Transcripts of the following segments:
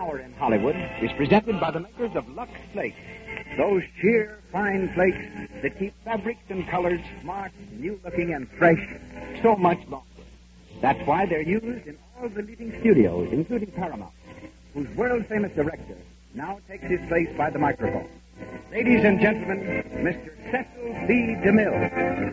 hour in Hollywood is presented by the makers of Lux Flakes. Those sheer, fine flakes that keep fabrics and colors smart, new-looking, and fresh so much longer. That's why they're used in all the leading studios, including Paramount, whose world-famous director now takes his place by the microphone. Ladies and gentlemen, Mr. Cecil B. DeMille.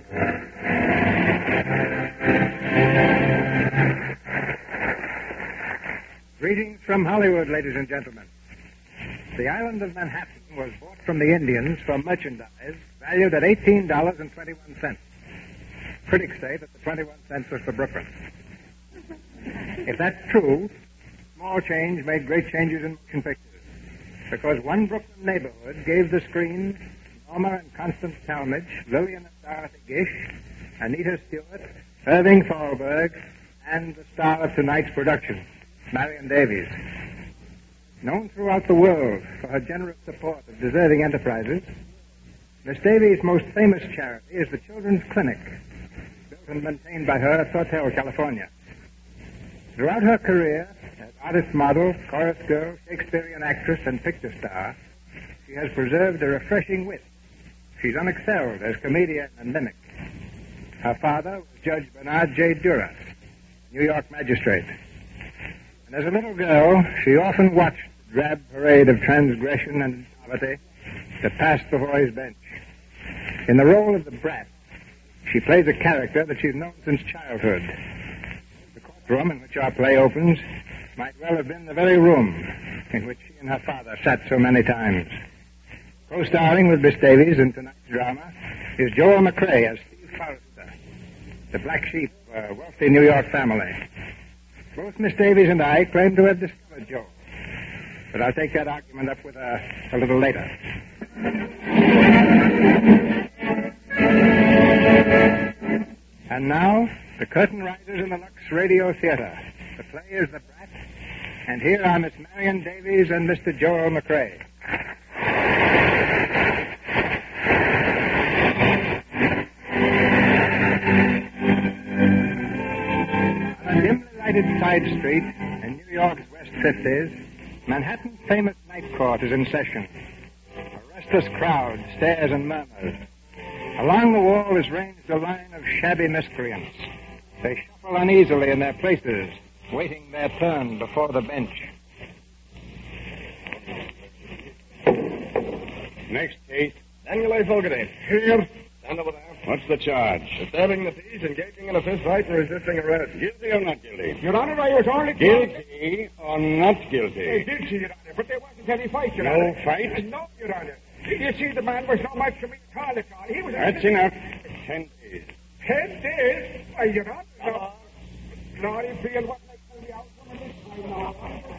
Greetings from Hollywood, ladies and gentlemen. The island of Manhattan was bought from the Indians for merchandise valued at $18.21. Critics say that the 21 cents was for Brooklyn. If that's true, small change made great changes in motion pictures, because one Brooklyn neighborhood gave the screen Norma and Constance Talmadge, Lillian and Dorothy Gish, Anita Stewart, Irving Thalberg, and the star of tonight's production, Marion Davies. Known throughout the world for her generous support of deserving enterprises, Miss Davies' most famous charity is the Children's Clinic, built and maintained by her at Sawtelle, California. Throughout her career, as artist model, chorus girl, Shakespearean actress, and picture star, she has preserved a refreshing wit. She's unexcelled as comedian and mimic. Her father was Judge Bernard J. Duras, New York magistrate. And as a little girl, she often watched the drab parade of transgression and poverty that passed before his bench. In the role of the brat, she plays a character that she's known since childhood. The courtroom in which our play opens might well have been the very room in which she and her father sat so many times. Co-starring with Miss Davies in tonight's drama is Joel McCrea as Steve Forrester, the black sheep of a wealthy New York family. Both Miss Davies and I claim to have discovered Joel, but I'll take that argument up with her a little later. And now, the curtain rises in the Lux Radio Theater. The play is The Brat, and here are Miss Marion Davies and Mr. Joel McCrea. On a dimly lighted side street in New York's West 50s, Manhattan's famous night court is in session. A restless crowd stares and murmurs. Along the wall is ranged a line of shabby miscreants. They shuffle uneasily in their places, waiting their turn before the bench. Next case. Daniel A. Fogarty. Here. Stand over there. What's the charge? Disturbing the peace, engaging in a fist fight, and resisting arrest. Guilty or not guilty? Your Honor, I was only... Guilty or not I guilty? did see, Your Honor, but there wasn't any fight, Your No Honor. fight? No, Your Honor. You see, the man was no match for me at all. He was... That's enough. 10 days. 10 days? Why, Your Honor, no. No, I feel what I tell the outcome of this time now.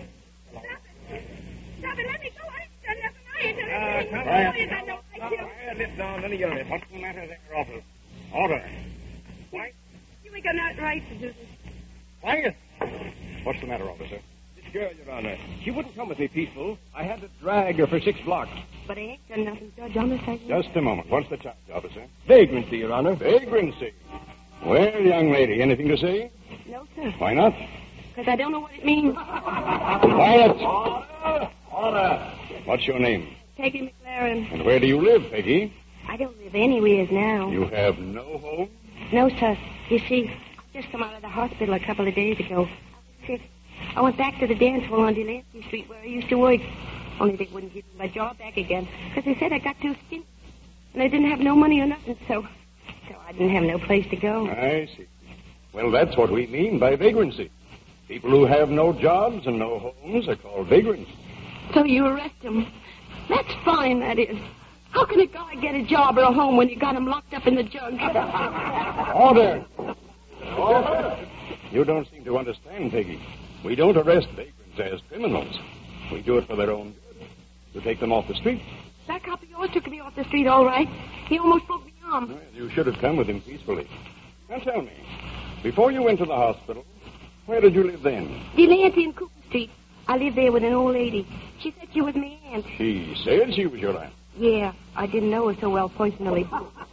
Stop it, let me go. I ain't done nothing. I ain't done Quiet. None of your... What's the matter there, officer? Order. Quiet. You ain't got no right to do this. Quiet. What's the matter, officer? This girl, Your Honor, she wouldn't come with me peaceful. I had to drag her for 6 blocks. But I ain't done nothing, Judge. I'm a second. Just a moment. What's the charge, officer? Vagrancy, Your Honor. Vagrancy. Well, young lady, anything to say? No, sir. Why not? Because I don't know what it means. Quiet. Order. What's your name? Peggy McLaren. And where do you live, Peggy? I don't live anywheres now. You have no home? No, sir. You see, I just come out of the hospital a couple of days ago. I was sick. I went back to the dance hall on Delancey Street where I used to work. Only they wouldn't give me my job back again because they said I got too skinny. And I didn't have no money or nothing, so I didn't have no place to go. I see. Well, that's what we mean by vagrancy. People who have no jobs and no homes are called vagrants. So you arrest him. That's fine, that is. How can a guy get a job or a home when you got him locked up in the jug? Order! Order! You don't seem to understand, Peggy. We don't arrest vagrants as criminals. We do it for their own good. To take them off the street. That cop of yours took me off the street, all right. He almost broke me arm. Well, you should have come with him peacefully. Now tell me, before you went to the hospital, where did you live then? Delancey and Cooper Street. I lived there with an old lady. She said she was my aunt. She said she was your aunt. Yeah, I didn't know her so well personally.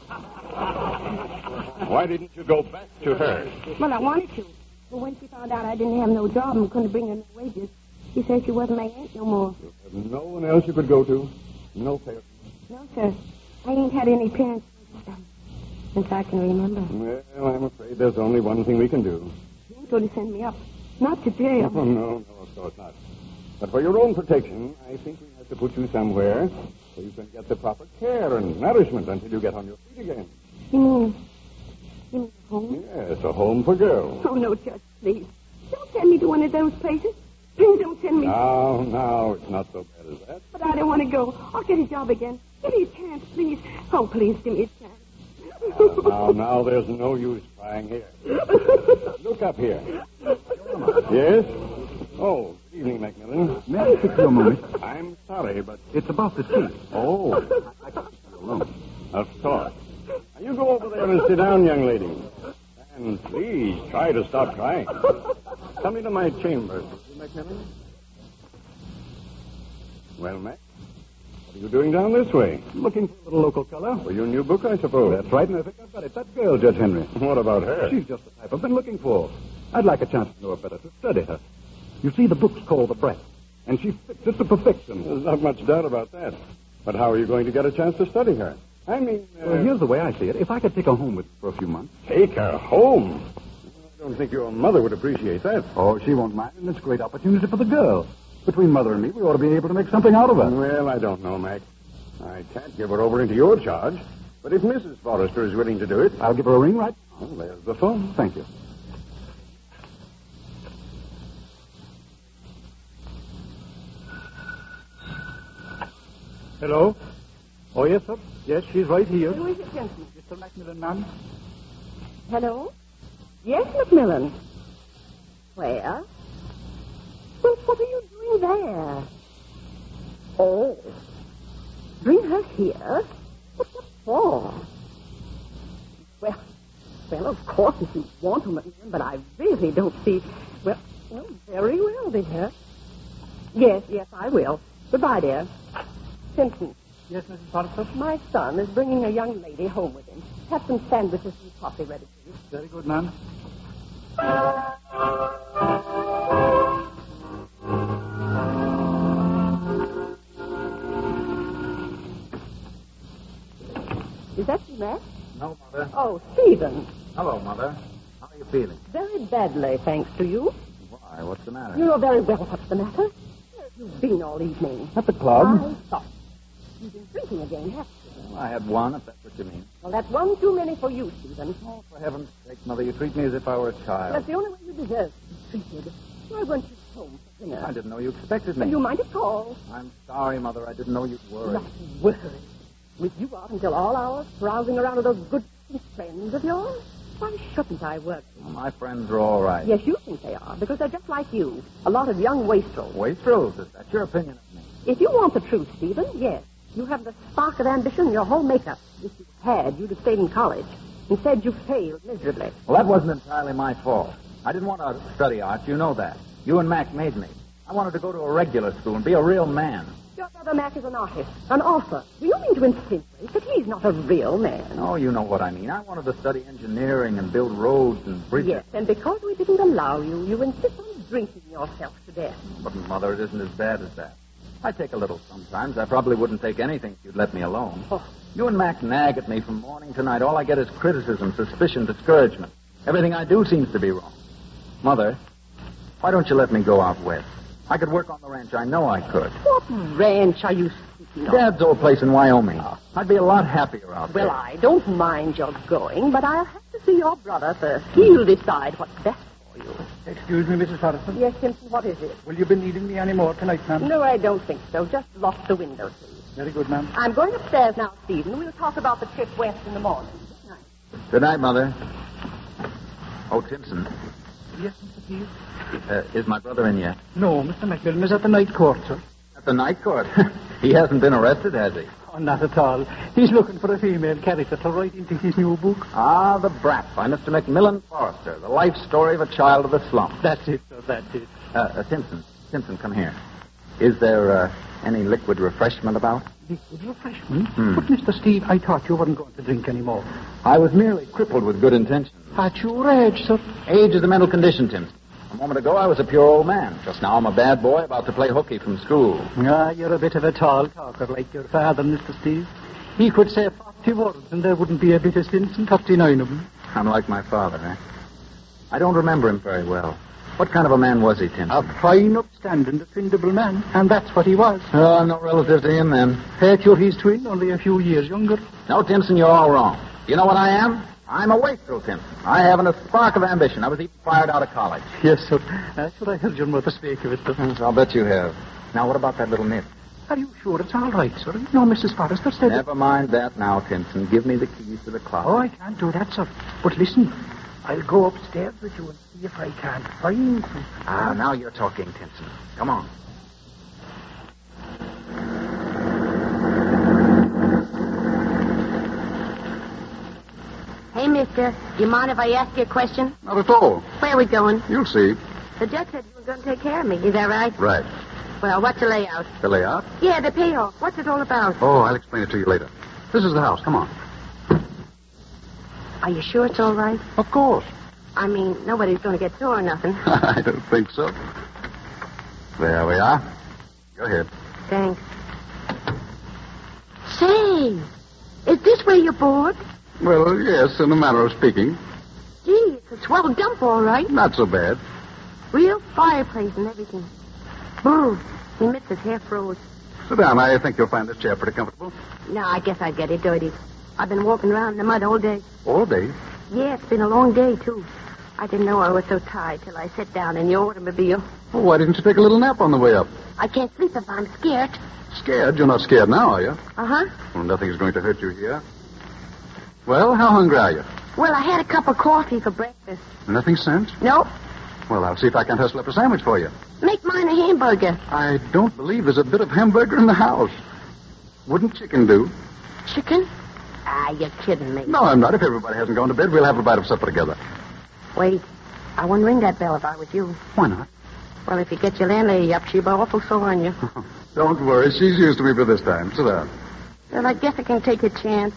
Why didn't you go back to her? Well, I wanted to. But when she found out I didn't have no job and couldn't bring her no wages, She said she wasn't my aunt no more. You have no one else you could go to? No parents? No, sir. I ain't had any parents since I can remember. Well, I'm afraid there's only one thing we can do. You ain't going to send me up. Not to jail. Oh, no, of course not. But for your own protection, I think we have to put you somewhere so you can get the proper care and nourishment until you get on your feet again. You mean a home? Yes, a home for girls. Oh, no, Judge, please. Don't send me to one of those places. Please don't send me. No, it's not so bad as that. But I don't want to go. I'll get a job again. Give me a chance, please. Oh, please, give me a chance. Now, there's no use trying here. Look up here. Yes? Oh, good evening, Macmillan. May I speak to you a moment? I'm sorry, but... It's about the tea. Oh, I can't be alone. of course. Now, you go over there and sit down, young lady. And please, try to stop crying. Come into my chambers, will you, Macmillan? Well, Mac, what are you doing down this way? Looking for a little local color? For your new book, I suppose. That's right, and I think I've got it. That girl, Judge Henry. What about her? She's just the type I've been looking for. I'd like a chance to know her better, to study her. You see, the book's called The Brat, and she fits it to perfection. There's not much doubt about that. But how are you going to get a chance to study her? I mean... Well, here's the way I see it. If I could take her home with me for a few months... Take her home? I don't think your mother would appreciate that. Oh, she won't mind, and it's a great opportunity for the girl. Between Mother and me, we ought to be able to make something out of her. Well, I don't know, Mac. I can't give her over into your charge. But if Mrs. Forrester is willing to do it... I'll give her a ring right now. Well, there's the phone. Thank you. Hello? Oh, yes, sir. Yes, she's right here. Who is it, gentlemen? Mr. Macmillan, ma'am. Hello? Yes, Macmillan. Where? Well, what are you doing there? Oh. Bring her here? What for? Well, of course, if you want to, Macmillan, but I really don't see... Well, very well, dear. Yes, I will. Goodbye, dear. Simpson. Yes, Mrs. Potter. My son is bringing a young lady home with him. Have some sandwiches and coffee ready, please. Very good, ma'am. Is that you, Matt? No, Mother. Oh, Stephen. Hello, Mother. How are you feeling? Very badly, thanks to you. Why, what's the matter? You know very well what's the matter. Where have you been all evening? At the club? I thought. You've been drinking again, haven't you? Well, I had one, if that's what you mean. Well, that's one too many for you, Stephen. Oh, for heaven's sake, Mother, you treat me as if I were a child. That's the only way you deserve to be treated. Why weren't you home for dinner? I didn't know you expected me. Well, you might have called. I'm sorry, Mother. I didn't know you'd worry. Not worry. With you out until all hours, browsing around with those good friends of yours? Why shouldn't I work? Well, my friends are all right. Yes, you think they are, because they're just like you. A lot of young wastrels. Wastrels? Is that your opinion of me? If you want the truth, Stephen, yes. You have the spark of ambition in your whole makeup. If you had, you'd have stayed in college. Instead, you failed miserably. Well, that wasn't entirely my fault. I didn't want to study art. You know that. You and Mac made me. I wanted to go to a regular school and be a real man. Your brother Mac is an artist, an author. Do you mean to insinuate that he's not a real man? Oh, you know what I mean. I wanted to study engineering and build roads and bridges. Yes, and because we didn't allow you, you insist on drinking yourself to death. But, Mother, it isn't as bad as that. I take a little sometimes. I probably wouldn't take anything if you'd let me alone. Oh. You and Mac nag at me from morning to night. All I get is criticism, suspicion, discouragement. Everything I do seems to be wrong. Mother, why don't you let me go out west? I could work on the ranch. I know I could. What ranch are you speaking of? Dad's old place in Wyoming. I'd be a lot happier out there. Well, I don't mind your going, but I'll have to see your brother first. He'll decide what's best for you. Excuse me, Mrs. Patterson. Yes, Simpson, what is it? Will you be needing me any more tonight, ma'am? No, I don't think so. Just lock the window, please. Very good, ma'am. I'm going upstairs now, Stephen. We'll talk about the trip west in the morning. Good night. Good night, Mother. Oh, Timpson. Yes, Mr. Keith? Is my brother in yet? No, Mr. Macmillan is at the night court, sir. At the night court? He hasn't been arrested, has he? Oh, not at all. He's looking for a female character to write into his new book. Ah, The Brat by Mr. Macmillan Forrester, the life story of a child of the slum. That's it, sir, that's it. Simpson, come here. Is there any liquid refreshment about? Liquid refreshment? But, Mr. Steve, I thought you weren't going to drink any more. I was merely crippled with good intentions. At your age, sir. Age is a mental condition, Timpson. A moment ago, I was a pure old man. Just now, I'm a bad boy about to play hooky from school. Ah, you're a bit of a tall talker like your father, Mr. Steve. He could say 40 words, and there wouldn't be a bit of sense in 39 of them. I'm like my father, eh? I don't remember him very well. What kind of a man was he, Timpson? A fine, upstanding, dependable man, and that's what he was. Oh, I'm no relative to him, then. Pat, you're his twin, only a few years younger. No, Timpson, you're all wrong. You know what I am? I'm a wastrel, Timpson. I haven't a spark of ambition. I was even fired out of college. Yes, sir. That's what I heard your mother speak of it. I'll bet you have. Now, what about that little nip? Are you sure it's all right, sir? No, Mrs. Forrester said... Never mind that now, Timpson. Give me the keys to the closet. Oh, I can't do that, sir. But listen, I'll go upstairs with you and see if I can't find some... Ah, now you're talking, Timpson. Come on. Hey, mister, you mind if I ask you a question? Not at all. Where are we going? You'll see. The judge said you were going to take care of me. Is that right? Right. Well, what's the layout? The layout? Yeah, the payoff. What's it all about? Oh, I'll explain it to you later. This is the house. Come on. Are you sure it's all right? Of course. I mean, nobody's going to get through or nothing. I don't think so. There we are. Go ahead. Thanks. Say, is this where you're bored? Well, yes, in a manner of speaking. Gee, it's a swell dump, all right. Not so bad. Real fireplace and everything. Brr, he missed his hair froze. Sit down. I think you'll find this chair pretty comfortable. No, I guess I'd get it dirty. I've been walking around in the mud all day. All day. Yeah, it's been a long day, too. I didn't know I was so tired till I sat down in your automobile. Well, why didn't you take a little nap on the way up? I can't sleep if I'm scared. Scared? You're not scared now, are you? Uh-huh. Well, nothing's going to hurt you here. Well, how hungry are you? Well, I had a cup of coffee for breakfast. Nothing sent? Nope. Well, I'll see if I can't hustle up a sandwich for you. Make mine a hamburger. I don't believe there's a bit of hamburger in the house. Wouldn't chicken do? Chicken? Ah, you're kidding me. No, I'm not. If everybody hasn't gone to bed, we'll have a bite of supper together. Wait. I wouldn't ring that bell if I was you. Why not? Well, if you get your landlady up, she'll be awful sore on you. Don't worry. She's used to me for this time. Sit down. Well, I guess I can take a chance.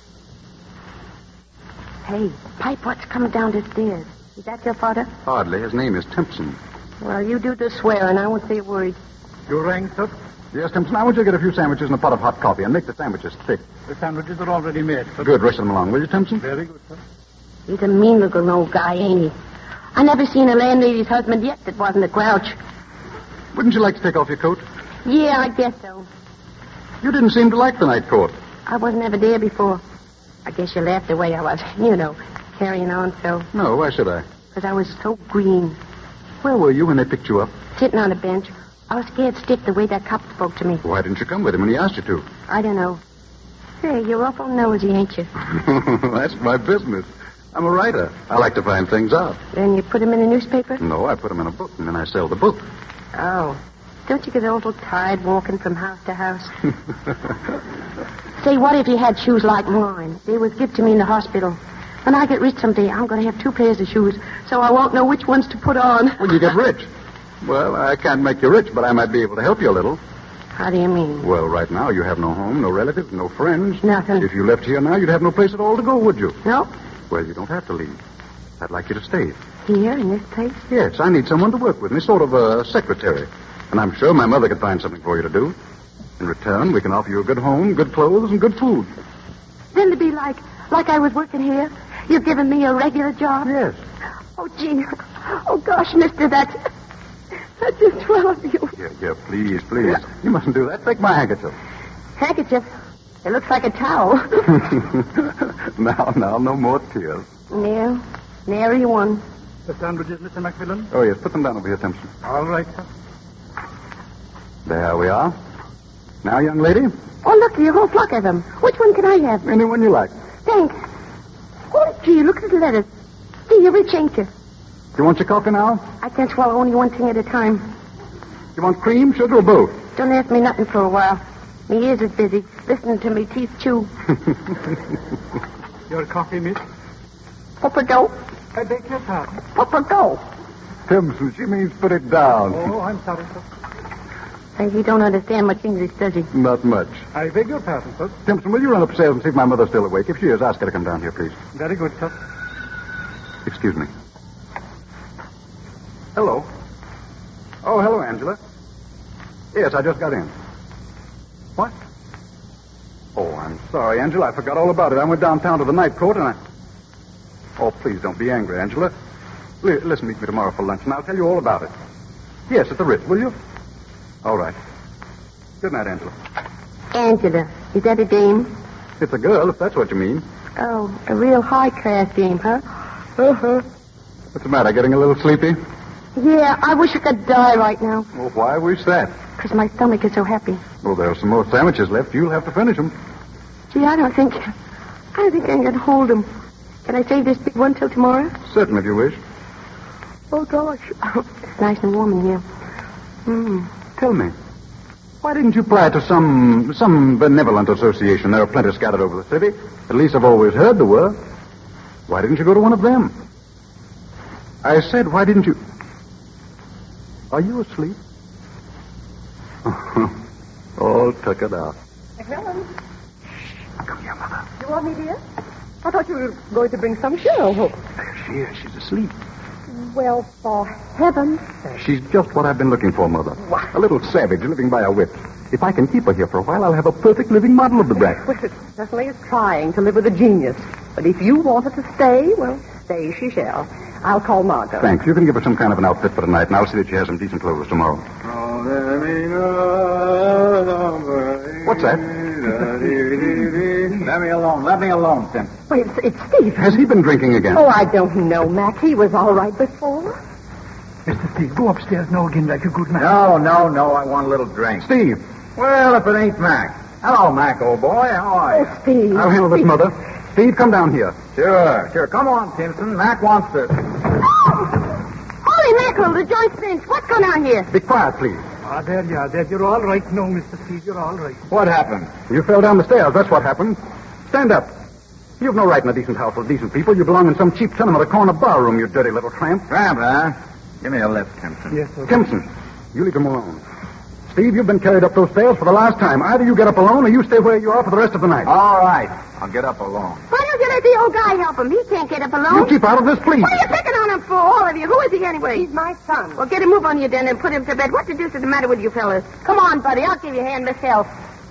Hey, Pipe, what's coming down the stairs? Is that your father? Hardly. His name is Timpson. Well, you do the swearing. I won't say a word. You rang, sir? Yes, Timpson, I want you to get a few sandwiches and a pot of hot coffee and make the sandwiches thick. The sandwiches are already made, sir. Good. Rush them along, will you, Timpson? Very good, sir. He's a mean-looking old guy, ain't he? I never seen a landlady's husband yet that wasn't a grouch. Wouldn't you like to take off your coat? Yeah, I guess so. You didn't seem to like the night coat. I wasn't ever there before. I guess you laughed the way I was, carrying on so. No, why should I? Because I was so green. Where were you when they picked you up? Sitting on a bench. I was scared stiff the way that cop spoke to me. Why didn't you come with him when he asked you to? I don't know. Say, you're awful nosy, ain't you? That's my business. I'm a writer. I like to find things out. Then you put them in a newspaper? No, I put them in a book, and then I sell the book. Oh. Don't you get a little tired walking from house to house? Say, what if you had shoes like mine? They was given to me in the hospital. When I get rich someday, I'm going to have 2 pairs of shoes, so I won't know which ones to put on. When you get rich? Well, I can't make you rich, but I might be able to help you a little. How do you mean? Well, right now, you have no home, no relatives, no friends. Nothing. If you left here now, you'd have no place at all to go, would you? No. Well, you don't have to leave. I'd like you to stay. Here, in this place? Yes, I need someone to work with me, sort of a secretary. And I'm sure my mother could find something for you to do. In return, we can offer you a good home, good clothes, and good food. Then to be like I was working here? You've given me a regular job? Yes. Oh, gee. Oh, gosh, mister, that's just swell of you. Yeah, please. You mustn't do that. Take my handkerchief. Handkerchief? It looks like a towel. Now, no more tears. No, nary one. The sandwiches, Mr. Macmillan? Oh, yes, put them down over here, Timpson. All right, sir. There we are. Now, young lady, Oh, look, a whole flock of them. Which one can I have? any one you like. Thanks. Oh, gee, look at the lettuce. Gee, you're rich, ain't you? Do you want your coffee now? I can't swallow only one thing at a time. Do you want cream, sugar, or both? Don't ask me nothing for a while. Me ears is busy, listening to me teeth chew. Your coffee, miss? Papa dough. I beg your pardon. Papa dough. Timpson, she means put it down. Oh, I'm sorry, sir. Hey, he don't understand much English, does he? Not much. I beg your pardon, sir. Timpson, will you run upstairs and see if my mother's still awake? If she is, ask her to come down here, please. Very good, sir. Excuse me. Hello. Angela? Yes, I just got in. What? Oh, I'm sorry, Angela. I forgot all about it. I went downtown to the night court and I... Oh, please don't be angry, Angela. Listen, meet me tomorrow for lunch and I'll tell you all about it. Yes, at the Ritz, will you? All right. Good night, Angela. Angela, is that a dame? It's a girl, if that's what you mean. Oh, a real high-class dame, huh? Uh-huh. What's the matter, getting a little sleepy? Yeah, I wish I could die right now. Well, why wish that? Because my stomach is so happy. Well, there are some more sandwiches left. You'll have to finish them. Gee, I don't think I can hold them. Can I save this big one till tomorrow? Certainly, if you wish. Oh, gosh. It's nice and warm in here. Tell me, why didn't you apply to some benevolent association? There are plenty scattered over the city. At least I've always heard there were. Why didn't you go to one of them? I said, why didn't you... Are you asleep? All tuckered out. Helen, Come here, Mother. you want me, dear? I thought you were going to bring some show. There she is. She's asleep. Well, for heaven's sake. She's just what I've been looking for, Mother. What? A little savage living by her wits. If I can keep her here for a while, I'll have a perfect living model of the brat. Well, it certainly is trying to live with a genius. But if you want her to stay, well, stay she shall. I'll call Margot. Thanks. You can give her some kind of an outfit for tonight, and I'll see that she has some decent clothes tomorrow. What's that? Let me alone. Let me alone, Tim. Wait, it's Steve. Has he been drinking again? Oh, I don't know, Mac. He was all right before. Mr. Steve, go upstairs now again like a good man. No. I want a little drink. Steve. Well, if it ain't Mac. Hello, Mac, old boy. How are you? Oh, Steve. I'll handle this, Mother. Steve, come down here. Sure. Come on, Timpson. Mac wants this. Holy mackerel, the joint's finished. What's going on here? Be quiet, please. There you are. You're all right now, Mr. Steve. You're all right. What happened? You fell down the stairs. That's what happened. Stand up. You've no right in a decent house with decent people. You belong in some cheap tenement or corner bar room, you dirty little tramp. Tramp, huh? Give me a lift, Timpson. Yes, sir. Timpson, you leave him alone. Steve, you've been carried up those stairs for the last time. Either you get up alone or you stay where you are for the rest of the night. All right. I'll get up alone. Why don't you let the old guy help him? He can't get up alone. You keep out of this, please. What are you picking on him for, all of you? Who is he anyway? He's my son. Well, get him move on you then and put him to bed. What the deuce is the matter with you fellas? Come on, buddy. I'll give you a hand myself.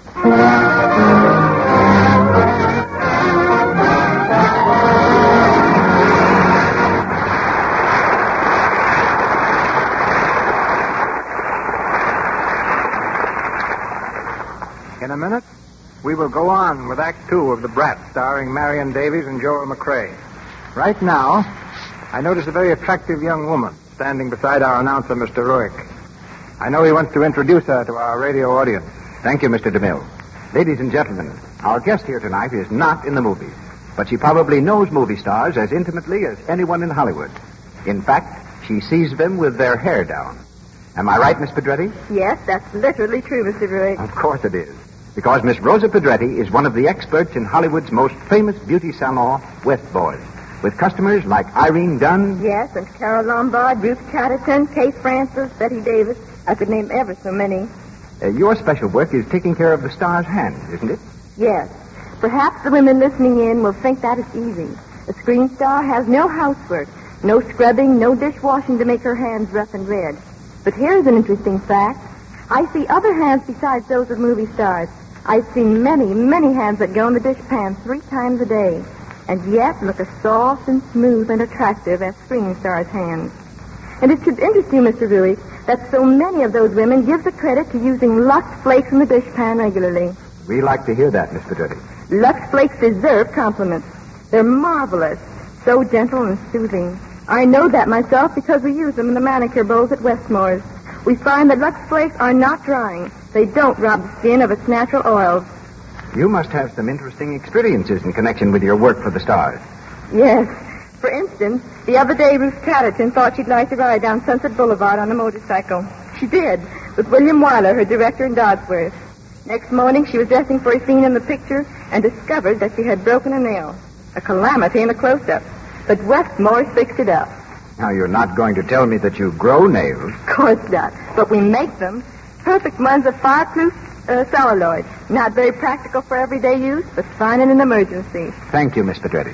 In a minute, we will go on with Act 2 of The Brat, starring Marion Davies and Joel McRae. Right now, I notice a very attractive young woman standing beside our announcer, Mr. Ruick. I know he wants to introduce her to our radio audience. Thank you, Mr. DeMille. Ladies and gentlemen, our guest here tonight is not in the movies, but she probably knows movie stars as intimately as anyone in Hollywood. In fact, she sees them with their hair down. Am I right, Miss Pedretti? Yes, that's literally true, Mr. Ruick. Of course it is. Because Miss Rosa Pedretti is one of the experts in Hollywood's most famous beauty salon, West Boys, with customers like Irene Dunn. Yes, and Carol Lombard, Ruth Chatterton, Kay Francis, Betty Davis. I could name ever so many. Your special work is taking care of the stars' hands, isn't it? Yes. Perhaps the women listening in will think that is easy. A screen star has no housework, no scrubbing, no dishwashing to make her hands rough and red. But here's an interesting fact. I see other hands besides those of movie stars. I've seen many, many hands that go in the dishpan 3 times a day, and yet look as soft and smooth and attractive as screen stars' hands. And it should interest you, Mr. Ruick, that so many of those women give the credit to using Lux Flakes in the dishpan regularly. We like to hear that, Miss Pedretti. Lux Flakes deserve compliments. They're marvelous, so gentle and soothing. I know that myself because we use them in the manicure bowls at Westmore's. We find that Lux Flakes are not drying. They don't rob the skin of its natural oils. You must have some interesting experiences in connection with your work for the stars. Yes. For instance, the other day Ruth Chatterton thought she'd like to ride down Sunset Boulevard on a motorcycle. She did, with William Wyler, her director in Dodsworth. Next morning, she was dressing for a scene in the picture and discovered that she had broken a nail. A calamity in a close-up. But Westmore fixed it up. Now, you're not going to tell me that you grow nails. Of course not. But we make them. Perfect ones of fireproof celluloid. Not very practical for everyday use, but fine in an emergency. Thank you, Miss Pedretti.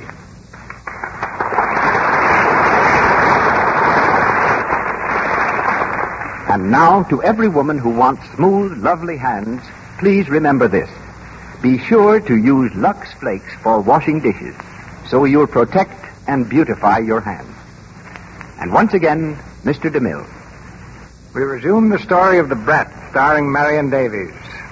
And now, to every woman who wants smooth, lovely hands, please remember this. Be sure to use Lux Flakes for washing dishes, so you'll protect and beautify your hands. And once again, Mr. DeMille. We resume the story of The Brat, starring Marion Davies.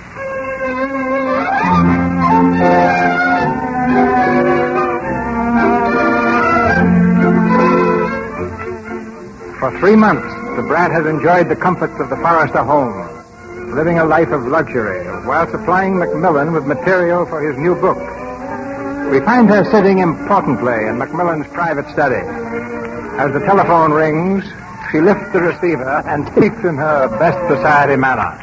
For 3 months, the Brat has enjoyed the comforts of the Forrester home, living a life of luxury while supplying Macmillan with material for his new book. We find her sitting importantly in Macmillan's private study. As the telephone rings, she lifts the receiver and speaks in her best society manner.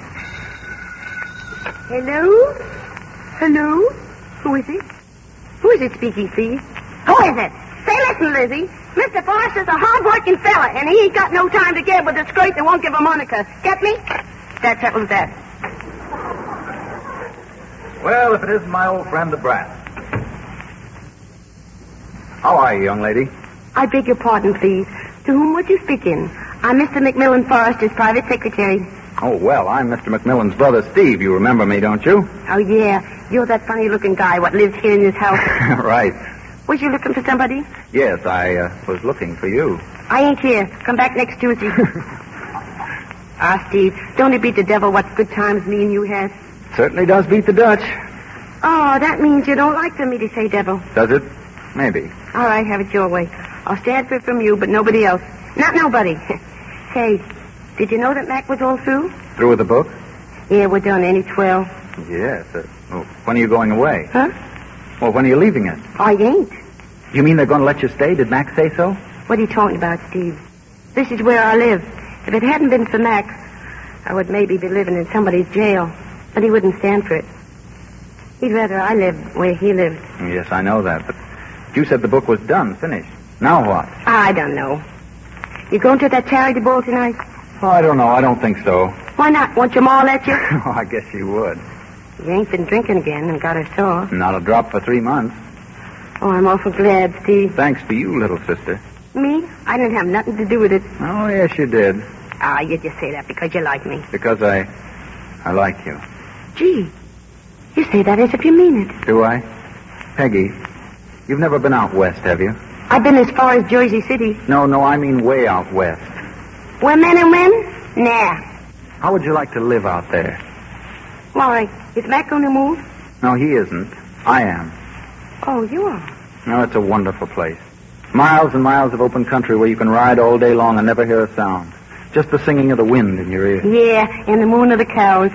Hello? Hello? Who is it? Who is it speaking, please? Who is it? Say, listen, Lizzie. Mr. Forrester's a hard-working fella, and he ain't got no time to get with a scrape that won't give a moniker. Get me? That settles that. Well, if it isn't my old friend, the Brat. How are you, young lady? I beg your pardon, please. To whom would you speak in? I'm Mr. Macmillan Forrester's private secretary. Oh, well, I'm Mr. Macmillan's brother, Steve. You remember me, don't you? Oh, yeah. You're that funny-looking guy what lives here in this house. Right. Was you looking for somebody? Yes, I was looking for you. I ain't here. Come back next Tuesday. Steve, don't it beat the devil what good times me and you had? Certainly does beat the Dutch. Oh, that means you don't like for me to say devil. Does it? Maybe. All right, have it your way. I'll stand for it from you, but nobody else. Not nobody. Say, did you know that Mac was all through? Through with the book? Yeah, we're done. Ain't it 12? Yes. When are you going away? Huh? Well, when are you leaving it? I ain't. You mean they're going to let you stay? Did Mac say so? What are you talking about, Steve? This is where I live. If it hadn't been for Mac, I would maybe be living in somebody's jail. But he wouldn't stand for it. He'd rather I lived where he lived. Yes, I know that, but you said the book was done, finished. Now what? I don't know. You going to that charity ball tonight? Oh, I don't know. I don't think so. Why not? Won't your ma let you? Oh, I guess you would. You ain't been drinking again and got her sore. Not a drop for 3 months. Oh, I'm awful glad, Steve. Thanks to you, little sister. Me? I didn't have nothing to do with it. Oh, yes, you did. You just say that because you like me. Because I like you. Gee, you say that as if you mean it. Do I? Peggy, you've never been out west, have you? I've been as far as Jersey City. No, I mean way out west. Where men and women? Nah. How would you like to live out there? Why, is Mac going to move? No, he isn't. I am. Oh, you are? No, it's a wonderful place. Miles and miles of open country where you can ride all day long and never hear a sound. Just the singing of the wind in your ears. Yeah, and the moon of the cows.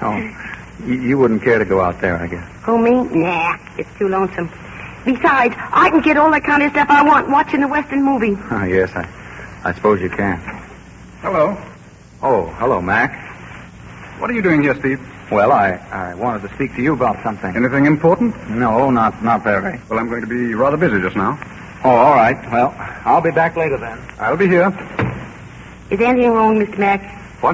Oh, you wouldn't care to go out there, I guess. Oh, me? Nah, it's too lonesome. Besides, I can get all that kind of stuff I want watching a Western movie. Oh, yes, I suppose you can. Hello. Oh, hello, Mac. What are you doing here, Steve? Well, I wanted to speak to you about something. Anything important? No, not very. Well, I'm going to be rather busy just now. Oh, all right. Well, I'll be back later then. I'll be here. Is anything wrong, Mr. Mac? What?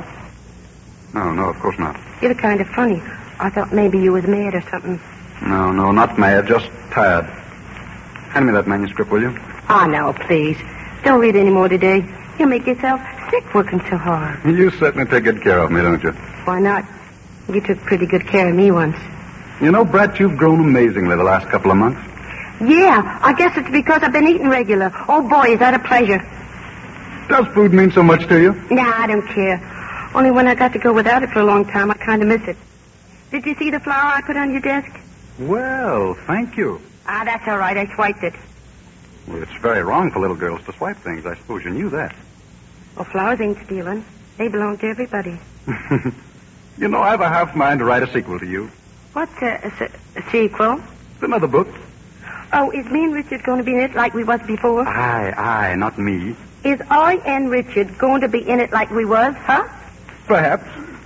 No, of course not. You're kind of funny. I thought maybe you was mad or something. No, not mad, just tired. Hand me that manuscript, will you? Oh, no, please. Don't read any more today. You'll make yourself sick working so hard. You certainly take good care of me, don't you? Why not? You took pretty good care of me once. You know, Brat, you've grown amazingly the last couple of months. Yeah, I guess it's because I've been eating regular. Oh, boy, is that a pleasure. Does food mean so much to you? Nah, I don't care. Only when I got to go without it for a long time, I kind of miss it. Did you see the flower I put on your desk? Well, thank you. That's all right. I swiped it. Well, it's very wrong for little girls to swipe things. I suppose you knew that. Well, flowers ain't stealing. They belong to everybody. You know, I've a half mind to write a sequel to you. What's a sequel? It's another book. Oh, is me and Richard going to be in it like we was before? Aye, not me. Is I and Richard going to be in it like we was, huh? Perhaps.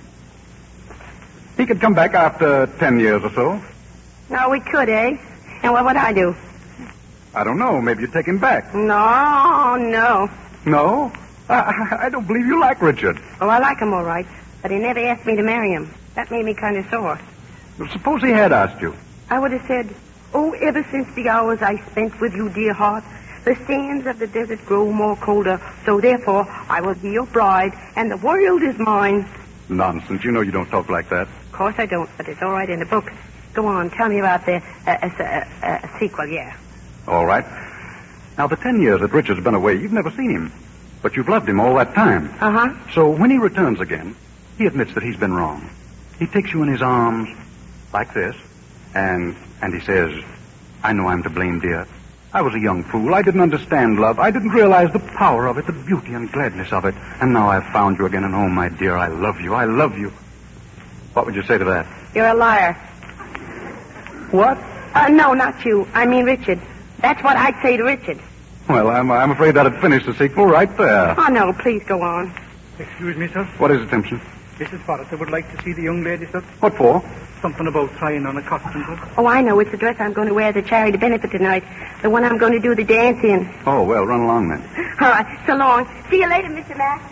He could come back after 10 years or so. No, we could, eh? And what would I do? I don't know. Maybe you'd take him back. No. No? I don't believe you like Richard. Oh, I like him all right, but he never asked me to marry him. That made me kind of sore. Well, suppose he had asked you. I would have said, oh, ever since the hours I spent with you, dear heart, The sands of the desert grow more colder, so therefore I will be your bride, and the world is mine. Nonsense. You know you don't talk like that. Of course I don't, but it's all right in the book. Go on, tell me about the sequel, yeah. All right. Now, the 10 years that Richard's been away, you've never seen him. But you've loved him all that time. Uh-huh. So when he returns again, he admits that he's been wrong. He takes you in his arms, like this, and he says, I know I'm to blame, dear. I was a young fool. I didn't understand love. I didn't realize the power of it, the beauty and gladness of it. And now I've found you again, and oh, my dear, I love you. I love you. What would you say to that? You're a liar. What? No, not you. I mean Richard. That's what I'd say to Richard. Well, I'm afraid that'd finish the sequel right there. Oh, no, please go on. Excuse me, sir. What is it, Simpson? Mrs. Forrester would like to see the young lady, sir. What for? Something about trying on a costume, sir. Oh, I know. It's the dress I'm going to wear at the charity benefit tonight. The one I'm going to do the dance in. Oh, well, run along then. All right. So long. See you later, Mr. Mack.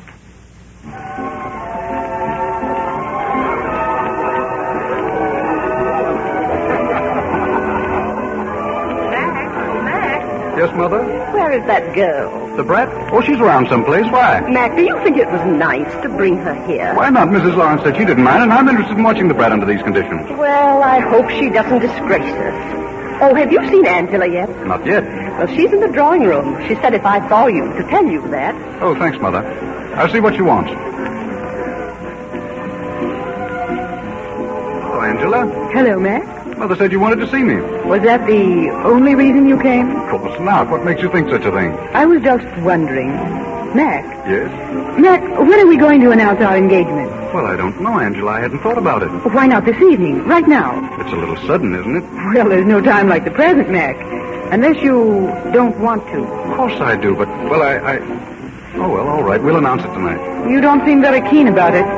Yes, Mother? Where is that girl? The brat? Oh, she's around someplace. Why? Mac, do you think it was nice to bring her here? Why not? Mrs. Lawrence said she didn't mind, and I'm interested in watching the brat under these conditions. Well, I hope she doesn't disgrace us. Oh, have you seen Angela yet? Not yet. Well, she's in the drawing room. She said if I saw you to tell you that. Oh, thanks, Mother. I'll see what she wants. Oh, Angela. Hello, Mac. Mother said you wanted to see me. Was that the only reason you came? Of course not. What makes you think such a thing? I was just wondering. Mac. Yes? Mac, when are we going to announce our engagement? Well, I don't know, Angela. I hadn't thought about it. Why not this evening, right now? It's a little sudden, isn't it? Well, there's no time like the present, Mac. Unless you don't want to. Of course I do, but, well, Oh, well, all right. We'll announce it tonight. You don't seem very keen about it.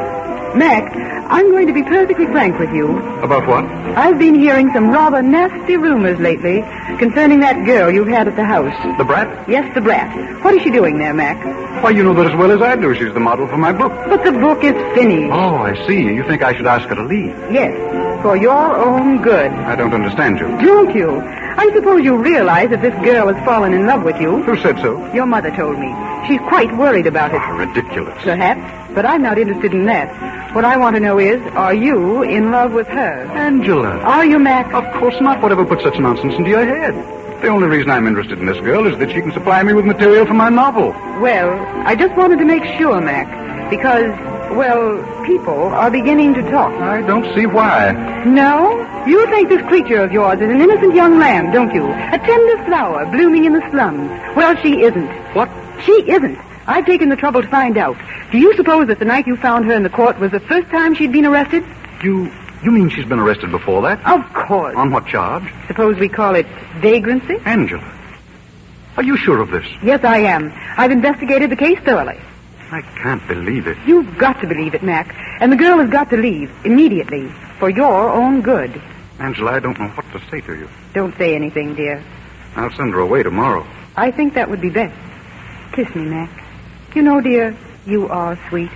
Mac, I'm going to be perfectly frank with you. About what? I've been hearing some rather nasty rumors lately concerning that girl you've had at the house. The brat? Yes, the brat. What is she doing there, Mac? Why, you know that as well as I do. She's the model for my book. But the book is finished. Oh, I see. You think I should ask her to leave? Yes, for your own good. I don't understand you. Don't you? I suppose you realize that this girl has fallen in love with you. Who said so? Your mother told me. She's quite worried about it. Oh, ridiculous. Perhaps, but I'm not interested in that. What I want to know is, are you in love with her? Angela. Are you, Mac? Of course not. Whatever put such nonsense into your head? The only reason I'm interested in this girl is that she can supply me with material for my novel. Well, I just wanted to make sure, Mac, because, well, people are beginning to talk. I don't see why. No? You think this creature of yours is an innocent young lamb, don't you? A tender flower blooming in the slums. Well, she isn't. What? She isn't. I've taken the trouble to find out. Do you suppose that the night you found her in the court was the first time she'd been arrested? You mean she's been arrested before that? Of course. On what charge? Suppose we call it vagrancy? Angela. Are you sure of this? Yes, I am. I've investigated the case thoroughly. I can't believe it. You've got to believe it, Mac. And the girl has got to leave immediately for your own good. Angela, I don't know what to say to you. Don't say anything, dear. I'll send her away tomorrow. I think that would be best. Kiss me, Mac. You know, dear, you are sweet.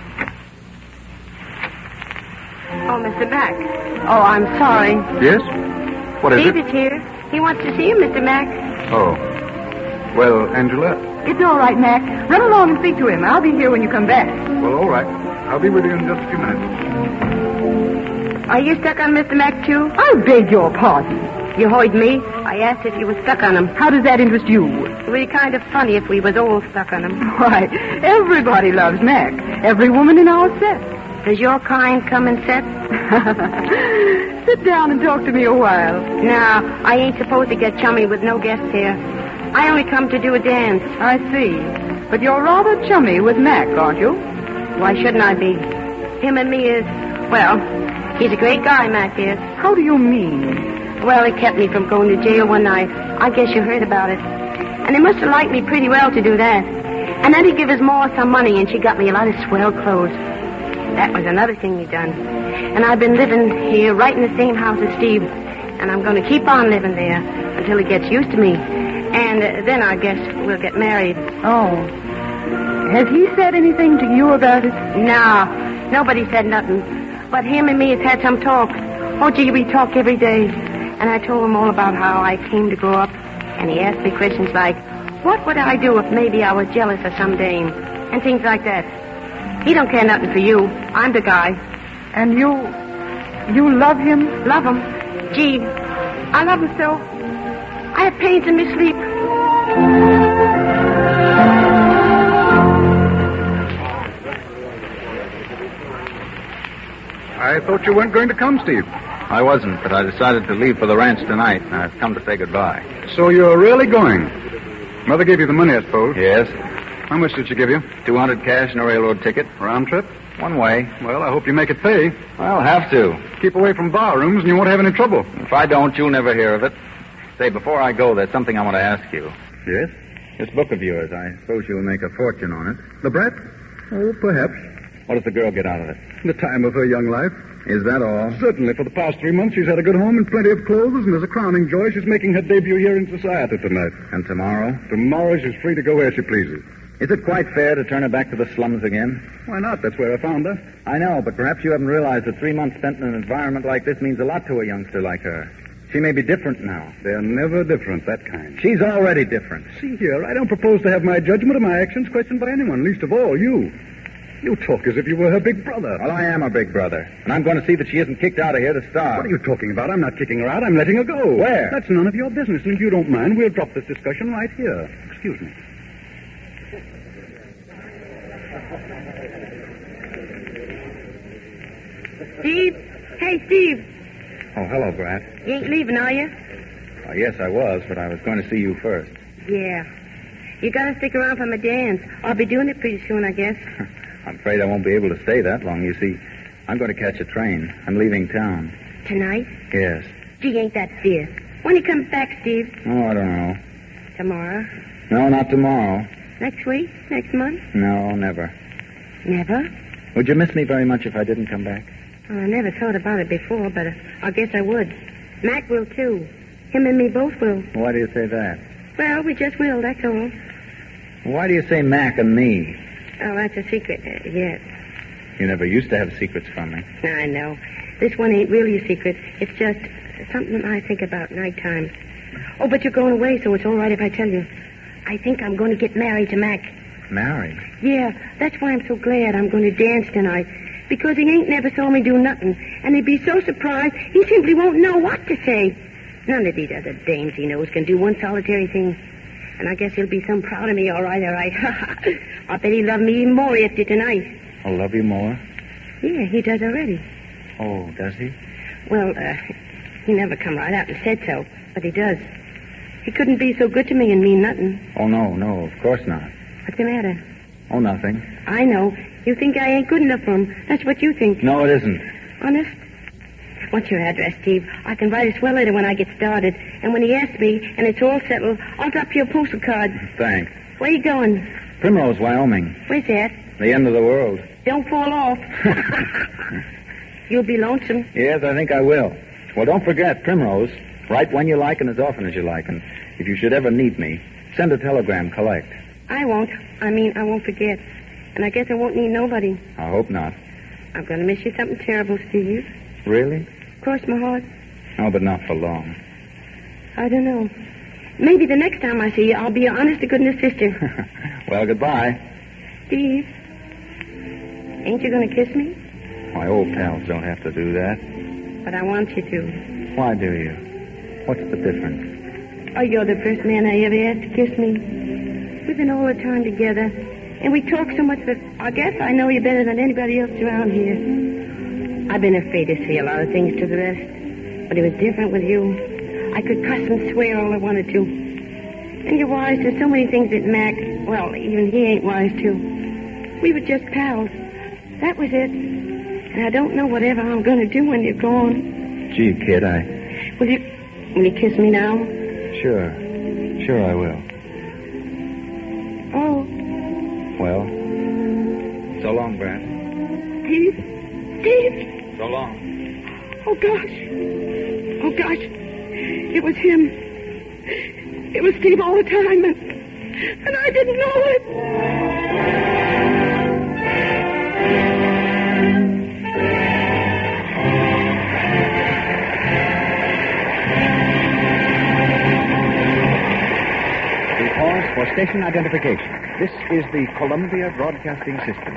Oh, Mr. Mack. Oh, I'm sorry. Yes? What is Steve it? is here. He wants to see you, Mr. Mack. Oh. Well, Angela? It's all right, Mac. Run along and speak to him. I'll be here when you come back. Well, all right. I'll be with you in just a few minutes. Are you stuck on Mr. Mack, too? I beg your pardon. You heard me. I asked if you were stuck on him. How does that interest you? It would be kind of funny if we was all stuck on him. Why, everybody loves Mac. Every woman in our set. Does your kind come in sets? Sit down and talk to me a while. No, I ain't supposed to get chummy with no guests here. I only come to do a dance. I see. But you're rather chummy with Mac, aren't you? Why shouldn't I be? Him and me is, well, he's a great guy, Mac is. How do you mean? Well, he kept me from going to jail one night. I guess you heard about it. And he must have liked me pretty well to do that. And then he give his ma some money, and she got me a lot of swell clothes. That was another thing he done. And I've been living here right in the same house as Steve. And I'm going to keep on living there until he gets used to me. And then I guess we'll get married. Oh. Has he said anything to you about it? No, nobody said nothing. But him and me has had some talk. Oh, gee, we talk every day. And I told him all about how I came to grow up. And he asked me questions like, what would I do if maybe I was jealous of some dame? And things like that. He don't care nothing for you. I'm the guy. And you love him? Love him? Gee, I love him so. I have pains in my sleep. I thought you weren't going to come, Steve. I wasn't, but I decided to leave for the ranch tonight. I've come to say goodbye. So you're really going? Mother gave you the money, I suppose. Yes. How much did she give you? $200 cash and a railroad ticket. Round trip? One way. Well, I hope you make it pay. I'll have to. Keep away from bar rooms and you won't have any trouble. If I don't, you'll never hear of it. Say, before I go, there's something I want to ask you. Yes? This book of yours, I suppose you'll make a fortune on it. The brat? Oh, perhaps. What does the girl get out of it? The time of her young life. Is that all? Certainly. For the past 3 months, she's had a good home and plenty of clothes, and as a crowning joy, she's making her debut here in society tonight. And tomorrow? Tomorrow, she's free to go where she pleases. Is it quite fair to turn her back to the slums again? Why not? That's where I found her. I know, but perhaps you haven't realized that 3 months spent in an environment like this means a lot to a youngster like her. She may be different now. They're never different, that kind. She's already different. See here, I don't propose to have my judgment or my actions questioned by anyone, least of all you. You talk as if you were her big brother. Well, I am her big brother, and I'm going to see that she isn't kicked out of here to starve. What are you talking about? I'm not kicking her out. I'm letting her go. Where? That's none of your business, and if you don't mind, we'll drop this discussion right here. Excuse me. Steve? Hey, Steve. Oh, hello, Brat. You ain't leaving, are you? Yes, I was, but I was going to see you first. Yeah. You gotta stick around for my dance. I'll be doing it pretty soon, I guess. I'm afraid I won't be able to stay that long. You see, I'm going to catch a train. I'm leaving town. Tonight? Yes. Gee, ain't that dear. When you come back, Steve? Oh, I don't know. Tomorrow? No, not tomorrow. Next week? Next month? No, never. Never? Would you miss me very much if I didn't come back? Oh, I never thought about it before, but I guess I would. Mac will, too. Him and me both will. Why do you say that? Well, we just will, that's all. Why do you say Mac and me? Oh, that's a secret yet. You never used to have secrets from me. I know. This one ain't really a secret. It's just something I think about nighttime. Oh, but you're going away, so it's all right if I tell you. I think I'm going to get married to Mac. Married? Yeah, that's why I'm so glad I'm going to dance tonight. Because he ain't never saw me do nothing. And he'd be so surprised, he simply won't know what to say. None of these other dames he knows can do one solitary thing. And I guess he'll be some proud of me, all right. I bet he'll love me even more after tonight. I'll love you more? Yeah, he does already. Oh, does he? Well, he never come right out and said so, but he does. He couldn't be so good to me and mean nothing. Oh, no, of course not. What's the matter? Oh, nothing. I know. You think I ain't good enough for him. That's what you think. No, it isn't. Honest? What's your address, Steve? I can write a swell letter when I get started. And when he asks me, and it's all settled, I'll drop you a postal card. Thanks. Where you going? Primrose, Wyoming. Where's that? The end of the world. Don't fall off. You'll be lonesome. Yes, I think I will. Well, don't forget, Primrose. Write when you like and as often as you like. And if you should ever need me, send a telegram collect. I won't. I won't forget. And I guess I won't need nobody. I hope not. I'm going to miss you something terrible, Steve. Really? Cross my heart. Oh, but not for long. I don't know. Maybe the next time I see you, I'll be your honest-to-goodness sister. Well, goodbye. Steve, ain't you going to kiss me? My old pals don't have to do that. But I want you to. Why do you? What's the difference? Oh, you're the first man I ever asked to kiss me. We've been all the time together, and we talk so much that I guess I know you better than anybody else around here. I've been afraid to say a lot of things to the rest, but it was different with you. I could cuss and swear all I wanted to. And you're wise to so many things that Mac, well, even he ain't wise to. We were just pals. That was it. And I don't know whatever I'm going to do when you're gone. Gee, kid, Will you kiss me now? Sure. Sure I will. Oh. Well, so long, Brad. Steve? So long. Oh, gosh. It was him. It was Steve all the time, and I didn't know it. Station identification. This is the Columbia Broadcasting System.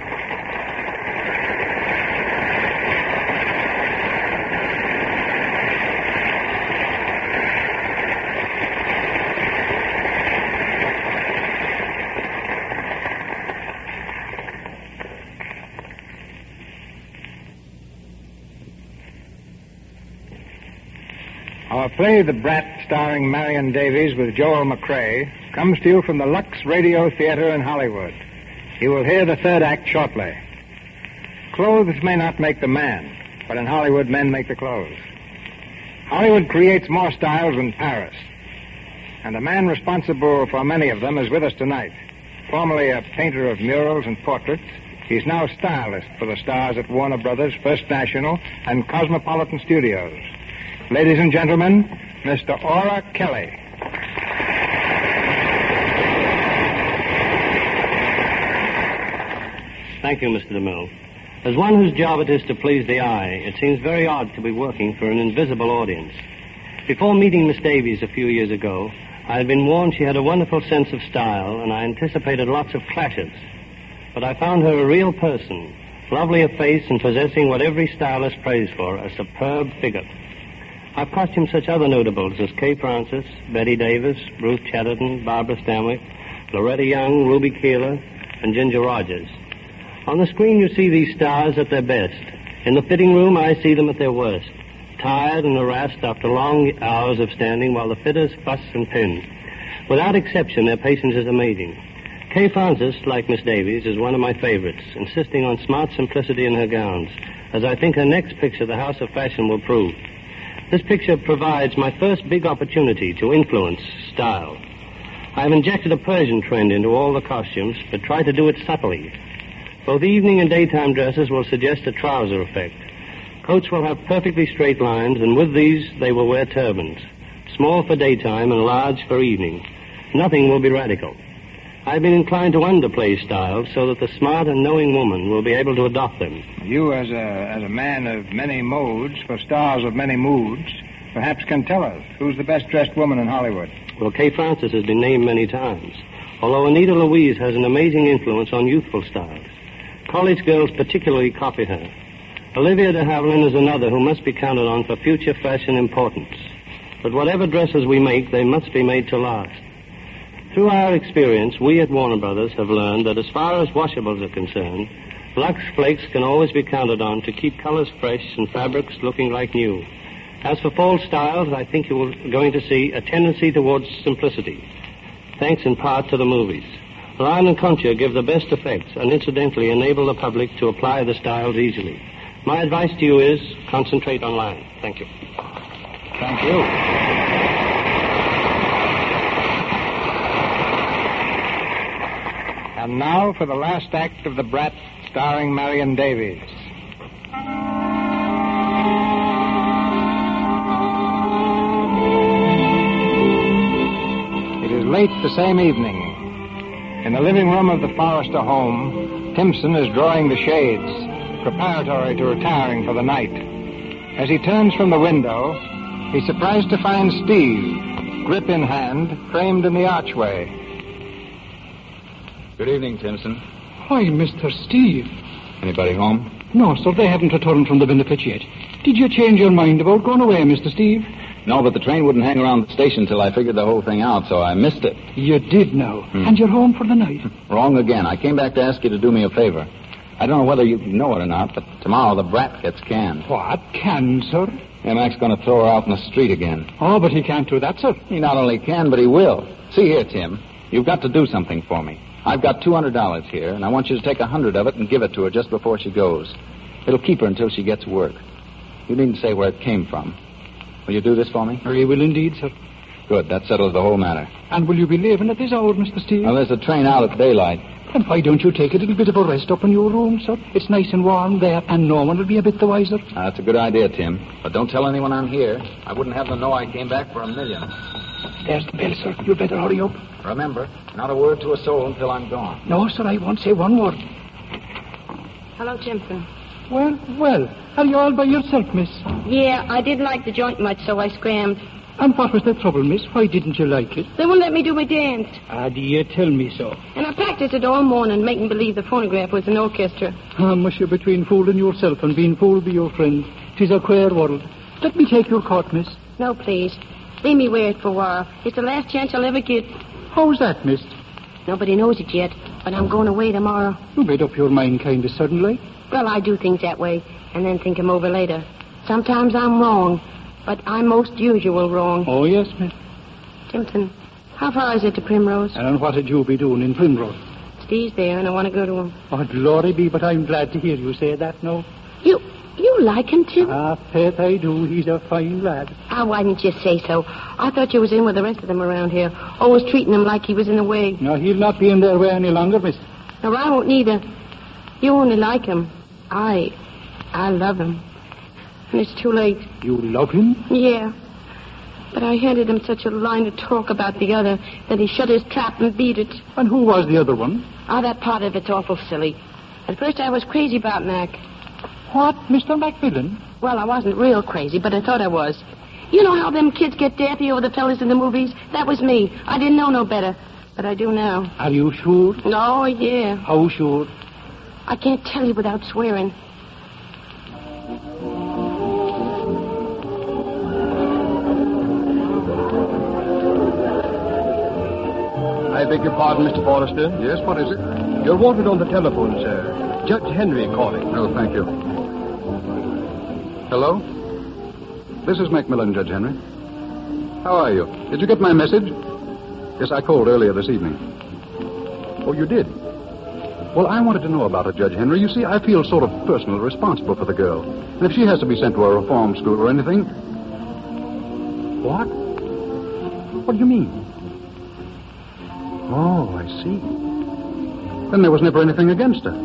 Our play, The Brat, starring Marion Davies with Joel McCrea, comes to you from the Lux Radio Theater in Hollywood. You will hear the third act shortly. Clothes may not make the man, but in Hollywood, men make the clothes. Hollywood creates more styles than Paris, and the man responsible for many of them is with us tonight. Formerly a painter of murals and portraits, he's now stylist for the stars at Warner Brothers, First National, and Cosmopolitan Studios. Ladies and gentlemen, Mr. Ora Kelly. Thank you, Mr. DeMille. As one whose job it is to please the eye, it seems very odd to be working for an invisible audience. Before meeting Miss Davies a few years ago, I had been warned she had a wonderful sense of style, and I anticipated lots of clashes. But I found her a real person, lovely of face and possessing what every stylist prays for, a superb figure. I've costumed such other notables as Kay Francis, Betty Davis, Ruth Chatterton, Barbara Stanwyck, Loretta Young, Ruby Keeler, and Ginger Rogers. On the screen you see these stars at their best. In the fitting room I see them at their worst, tired and harassed after long hours of standing while the fitters fuss and pin. Without exception, their patience is amazing. Kay Francis, like Miss Davies, is one of my favorites, insisting on smart simplicity in her gowns, as I think her next picture, The House of Fashion, will prove. This picture provides my first big opportunity to influence style. I have injected a Persian trend into all the costumes, but try to do it subtly. Both evening and daytime dresses will suggest a trouser effect. Coats will have perfectly straight lines, and with these they will wear turbans. Small for daytime and large for evening. Nothing will be radical. I've been inclined to underplay styles so that the smart and knowing woman will be able to adopt them. You, as a man of many modes, for stars of many moods, perhaps can tell us who's the best-dressed woman in Hollywood. Well, Kay Francis has been named many times, although Anita Louise has an amazing influence on youthful styles. College girls particularly copy her. Olivia de Havilland is another who must be counted on for future fashion importance. But whatever dresses we make, they must be made to last. Through our experience, we at Warner Brothers have learned that as far as washables are concerned, Lux Flakes can always be counted on to keep colors fresh and fabrics looking like new. As for fall styles, I think you are going to see a tendency towards simplicity, thanks in part to the movies. Lion and Concha give the best effects and incidentally enable the public to apply the styles easily. My advice to you is concentrate on Lion. Thank you. Thank you. And now for the last act of The Brat, starring Marion Davies. It is late the same evening. In the living room of the Forrester home, Timpson is drawing the shades, preparatory to retiring for the night. As he turns from the window, he's surprised to find Steve, grip in hand, framed in the archway. Good evening, Timpson. Why, Mr. Steve. Anybody home? No, sir, they haven't returned from the benefit yet. Did you change your mind about going away, Mr. Steve? No, but the train wouldn't hang around the station till I figured the whole thing out, so I missed it. You did now. And you're home for the night. Wrong again. I came back to ask you to do me a favor. I don't know whether you know it or not, but tomorrow the Brat gets canned. What? Canned, sir? Yeah, Mac's going to throw her out in the street again. Oh, but he can't do that, sir. He not only can, but he will. See here, Tim. You've got to do something for me. I've got $200 here, and I want you to take 100 of it and give it to her just before she goes. It'll keep her until she gets work. You needn't say where it came from. Will you do this for me? I will indeed, sir. Good. That settles the whole matter. And will you be leaving at this hour, Mr. Steve? Well, there's a train out at daylight. And why don't you take a little bit of a rest up in your room, sir? It's nice and warm there, and no one will be a bit the wiser. That's a good idea, Tim. But don't tell anyone I'm here. I wouldn't have them know I came back for $1 million. There's the bell, sir. You'd better hurry up. Remember, not a word to a soul until I'm gone. No, sir, I won't say one word. Hello, Timpson. Well, are you all by yourself, miss? Yeah, I didn't like the joint much, so I scrammed. And what was the trouble, miss? Why didn't you like it? They wouldn't let me do my dance. Ah, do you tell me so? And I practiced it all morning, making believe the phonograph was an orchestra. Ah, monsieur, between fooling yourself and being fooled by your friend, 'tis a queer world. Let me take your coat, miss. No, please. Leave me wear it for a while. It's the last chance I'll ever get. How's that, miss? Nobody knows it yet, but I'm going away tomorrow. You made up your mind kind of suddenly. Well, I do things that way, and then think 'em over later. Sometimes I'm wrong, but I'm most usual wrong. Oh, yes, miss. Timpson, how far is it to Primrose? And what did you be doing in Primrose? Steve's there, and I want to go to him. Oh, glory be, but I'm glad to hear you say that now. You like him, Tim? Ah, Pet, I do. He's a fine lad. Ah, why didn't you say so? I thought you was in with the rest of them around here, always treating him like he was in the way. No, he'll not be in their way any longer, miss. No, I won't neither. You only like him. I love him. And it's too late. You love him? Yeah. But I handed him such a line to talk about the other that he shut his trap and beat it. And who was the other one? Ah, that part of it's awful silly. At first I was crazy about Mac. What, Mr. Macmillan? Well, I wasn't real crazy, but I thought I was. You know how them kids get daffy over the fellas in the movies? That was me. I didn't know no better, but I do now. Are you sure? Oh, yeah. How sure? I can't tell you without swearing. I beg your pardon, Mr. Forrester. Yes, what is it? You're wanted on the telephone, sir. Judge Henry calling. Oh, thank you. Hello? This is Macmillan, Judge Henry. How are you? Did you get my message? Yes, I called earlier this evening. Oh, you did? Well, I wanted to know about it, Judge Henry. You see, I feel sort of personally responsible for the girl. And if she has to be sent to a reform school or anything... What? What do you mean? Oh, I see. Then there was never anything against her.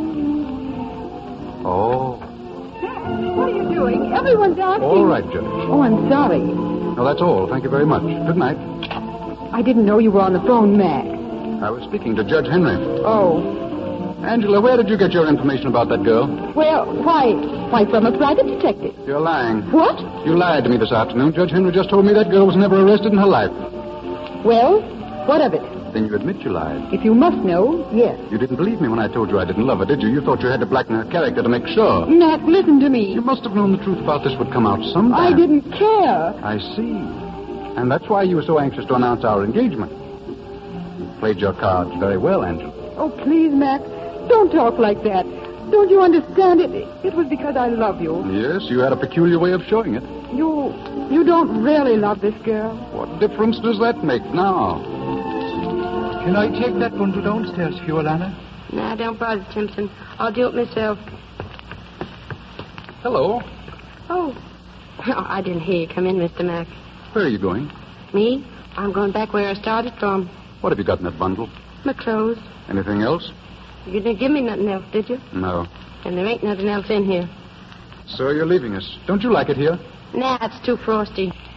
Oh. What are you doing? Everyone's asking. All right, Judge. Oh, I'm sorry. No, that's all. Thank you very much. Good night. I didn't know you were on the phone, Mac. I was speaking to Judge Henry. Oh. Angela, where did you get your information about that girl? Well, why, from a private detective. You're lying. What? You lied to me this afternoon. Judge Henry just told me that girl was never arrested in her life. Well, what of it? Then you admit you lied. If you must know, yes. You didn't believe me when I told you I didn't love her, did you? You thought you had to blacken her character to make sure. Mac, listen to me. You must have known the truth about this would come out sometime. I didn't care. I see. And that's why you were so anxious to announce our engagement. You played your cards very well, Angela. Oh, please, Mac, don't talk like that. Don't you understand it? It was because I love you. Yes, you had a peculiar way of showing it. You don't really love this girl. What difference does that make now? Can I take that bundle downstairs for you, Alana? Nah, don't bother, Simpson. I'll do it myself. Hello. Oh. I didn't hear you come in, Mr. Mac. Where are you going? Me? I'm going back where I started from. What have you got in that bundle? My clothes. Anything else? You didn't give me nothing else, did you? No. And there ain't nothing else in here. So you're leaving us. Don't you like it here? Nah, it's too frosty.